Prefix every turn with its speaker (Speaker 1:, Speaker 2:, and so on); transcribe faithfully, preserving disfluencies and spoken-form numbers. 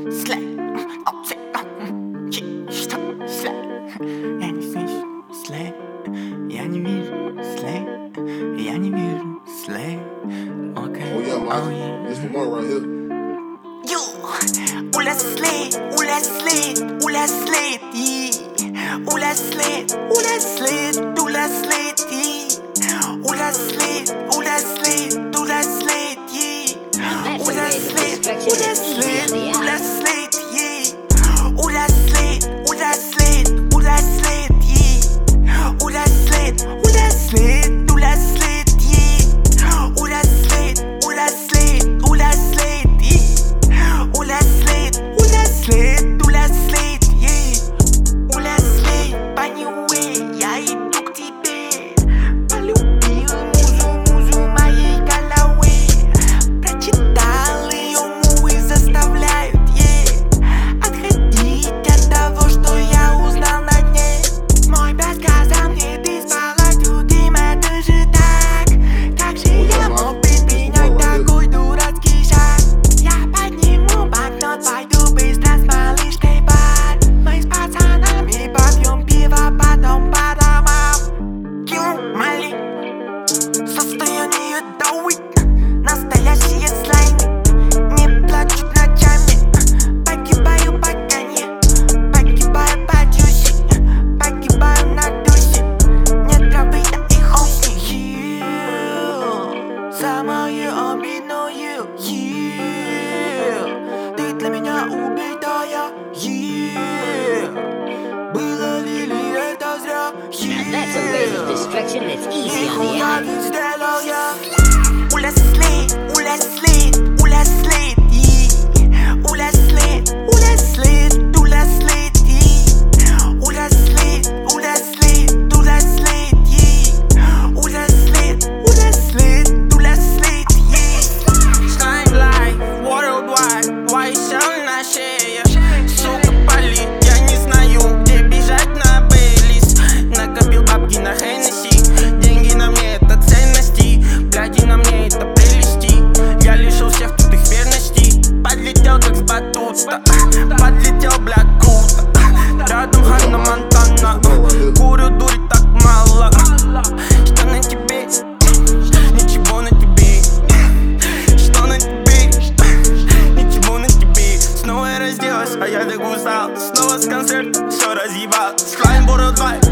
Speaker 1: слей. Что? Слей. Я не слышу слей. Я не вижу слей. Я не вижу слей. Okay.
Speaker 2: Oh yeah, man.
Speaker 1: Oh yeah.
Speaker 2: This for one right here.
Speaker 1: You. Où la slate, où la slate, où la slate, yeah. Où la slate, où la slate, où la slate, yeah. Où la slate, où la slate, où la slate, yeah. Où la slate, où la slate, où la slate, yeah. Où la slate, où la slate, où la slate, yeah. Où la slate, où la slate, où la slate, yeah. Où la slate, où la slate, où la slate, yeah. Où la slate, où la slate, où la slate, yeah. Où la slate, anyway, я иду к тебе. Полюбил музу, музу моей головы. Прочитал ее мувы, заставляют ей отходить от того, что я узнал на дне. Мой брат сказал мне, ты спала, Дим, это же так. Как же я мог предпринять такой дурацкий шаг? Я подниму банкнот, пойду быстро с малышкой бар. Мы с пацанами попьем пиво, потом по домам. Килл Мали, состояние дауи, настоящие слаймы. Не плачут ночами, погибаю по коне, погибаю по дюсе, погибаю на дусе. Нет травы, да и хуй. Самое обидное, ты для меня убитая. Было ли это зря?
Speaker 3: That's a way of distraction that's easy on the eye.
Speaker 1: Où la slate, où la slate, où la slate, yeah. Où la slate, où la slate, où la slate, yeah. Où la slate, où la slate, où la slate, yeah. Où la slate, où la slate, où la slate, yeah. Shine light, worldwide, white shell на шее. Сука палит, я не знаю, где бежать на Бейлис. Накопил бабки на Хеннесси, деньги на мне это ценности. Бляди на мне это прелести. Я лишил всех тут их верности. Подлетел как с батута, подлетел, бля, круто. Рядом Ханна Монтана, курю, дури так мало. Что на тебе? Ничего на тебе. Что на тебе? Ничего на тебе. Снова я разделась, а я догусал. Снова с концерта все разъебал. Слайм Worldwide.